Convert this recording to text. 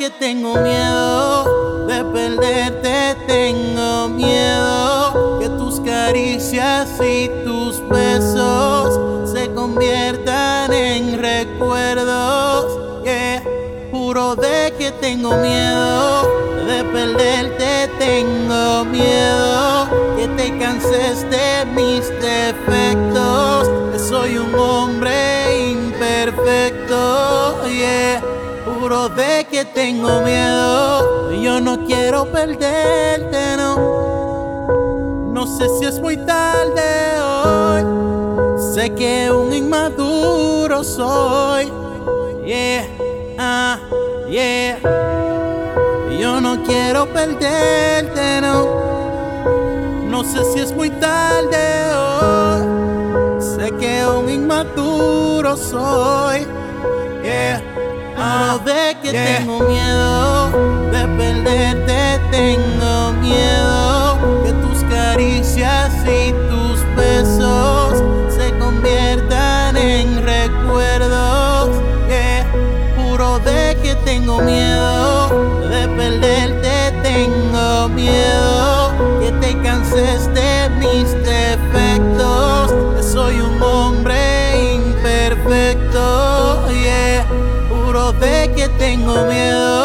que tengo miedo de perderte, tengo miedo que tus caricias y tus besos se conviertan en recuerdos. Yeah. Juro de que tengo miedo de perderte, tengo miedo que te canses de mis defectos, que soy un hombre imperfecto. Yeah. Juro de que tengo miedo, yo no quiero perderte, no. No sé si es muy tarde hoy, sé que un inmaduro soy. Yeah, yeah. Yo no quiero perderte, no. No sé si es muy tarde hoy, sé que un inmaduro soy. Yeah. Juro de que tengo miedo de perderte, tengo miedo que tus caricias y tus besos se conviertan en recuerdos. Yeah. Juro de que tengo miedo de perderte, tengo miedo que te canses de mis defectos, que soy un hombre imperfecto. Yeah. Juro de que tengo miedo